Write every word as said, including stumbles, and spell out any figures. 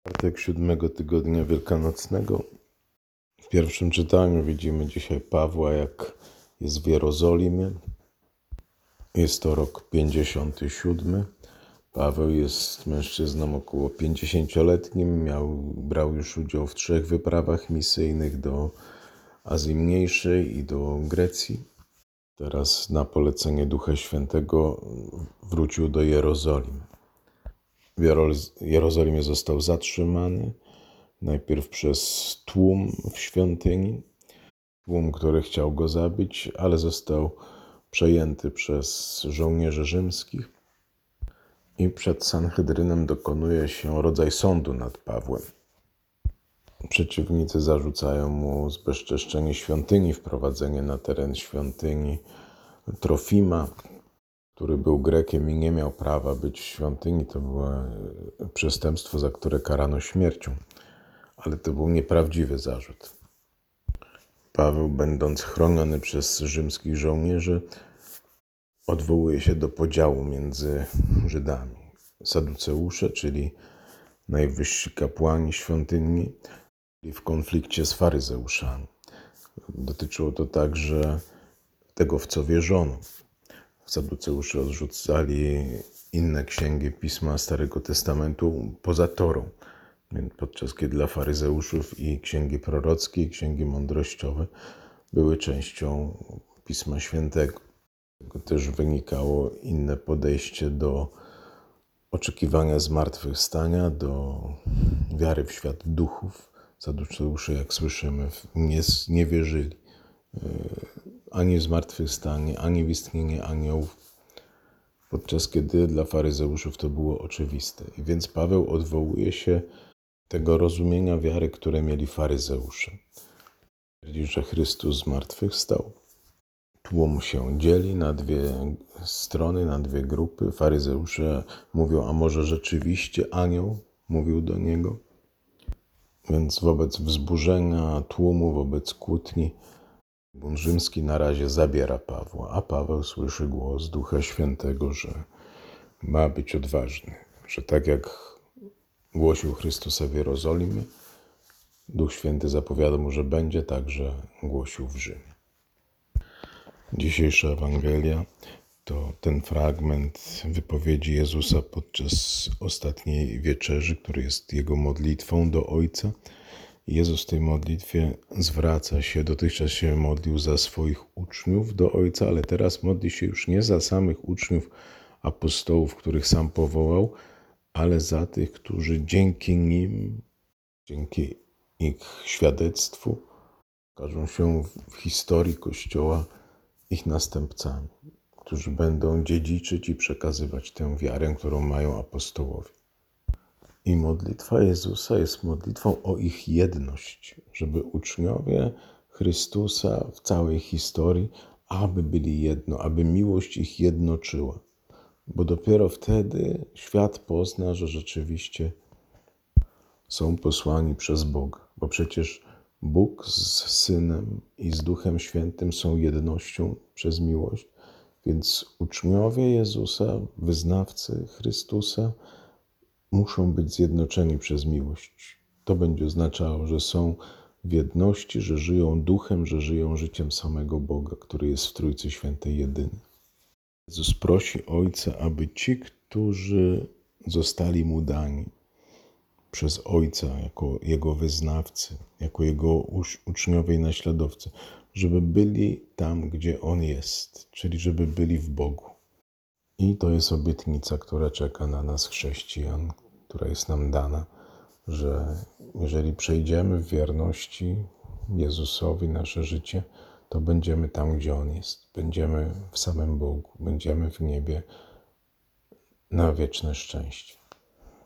Czwartek siódmego tygodnia wielkanocnego. W pierwszym czytaniu widzimy dzisiaj Pawła, jak jest w Jerozolimie. Jest to rok pięćdziesiąty siódmy. Paweł jest mężczyzną około pięćdziesięcioletnim. Miał, brał już udział w trzech wyprawach misyjnych do Azji Mniejszej i do Grecji. Teraz na polecenie Ducha Świętego wrócił do Jerozolimy. W Jerozolimie został zatrzymany, najpierw przez tłum w świątyni, tłum, który chciał go zabić, ale został przejęty przez żołnierzy rzymskich i przed Sanhedrynem dokonuje się rodzaj sądu nad Pawłem. Przeciwnicy zarzucają mu zbezczeszczenie świątyni, wprowadzenie na teren świątyni Trofima, który był Grekiem i nie miał prawa być w świątyni. To było przestępstwo, za które karano śmiercią. Ale to był nieprawdziwy zarzut. Paweł, będąc chroniony przez rzymskich żołnierzy, odwołuje się do podziału między Żydami. Saduceusze, czyli najwyżsi kapłani świątyni, byli w konflikcie z faryzeuszami. Dotyczyło to także tego, w co wierzono. Saduceusze odrzucali inne księgi Pisma Starego Testamentu poza Torą, podczas kiedy dla faryzeuszów i księgi prorockie, i księgi mądrościowe były częścią Pisma Świętego. Z tego też wynikało inne podejście do oczekiwania zmartwychwstania, do wiary w świat duchów. Saduceusze, jak słyszymy, nie, nie wierzyli ani w zmartwychwstanie, ani w istnienie aniołów, podczas kiedy dla faryzeuszów to było oczywiste. I więc Paweł odwołuje się tego rozumienia wiary, które mieli faryzeusze. Twierdzi, że Chrystus zmartwychwstał. Tłum się dzieli na dwie strony, na dwie grupy. Faryzeusze mówią, a może rzeczywiście anioł mówił do niego? Więc wobec wzburzenia tłumu, wobec kłótni, Trybun rzymski na razie zabiera Pawła, a Paweł słyszy głos Ducha Świętego, że ma być odważny, że tak jak głosił Chrystusa w Jerozolimie, Duch Święty zapowiada mu, że będzie także głosił w Rzymie. Dzisiejsza Ewangelia to ten fragment wypowiedzi Jezusa podczas ostatniej wieczerzy, który jest Jego modlitwą do Ojca. Jezus w tej modlitwie zwraca się, dotychczas się modlił za swoich uczniów do Ojca, ale teraz modli się już nie za samych uczniów apostołów, których sam powołał, ale za tych, którzy dzięki nim, dzięki ich świadectwu okażą się w historii Kościoła ich następcami, którzy będą dziedziczyć i przekazywać tę wiarę, którą mają apostołowie. I modlitwa Jezusa jest modlitwą o ich jedność, żeby uczniowie Chrystusa w całej historii, aby byli jedno, aby miłość ich jednoczyła. Bo dopiero wtedy świat pozna, że rzeczywiście są posłani przez Boga. Bo przecież Bóg z Synem i z Duchem Świętym są jednością przez miłość. Więc uczniowie Jezusa, wyznawcy Chrystusa, muszą być zjednoczeni przez miłość. To będzie oznaczało, że są w jedności, że żyją duchem, że żyją życiem samego Boga, który jest w Trójcy Świętej jedyny. Jezus prosi Ojca, aby ci, którzy zostali Mu dani przez Ojca jako Jego wyznawcy, jako Jego uczniowie i naśladowcy, żeby byli tam, gdzie On jest, czyli żeby byli w Bogu. I to jest obietnica, która czeka na nas chrześcijan, która jest nam dana, że jeżeli przejdziemy w wierności Jezusowi nasze życie, to będziemy tam, gdzie On jest. Będziemy w samym Bogu, będziemy w niebie na wieczne szczęście.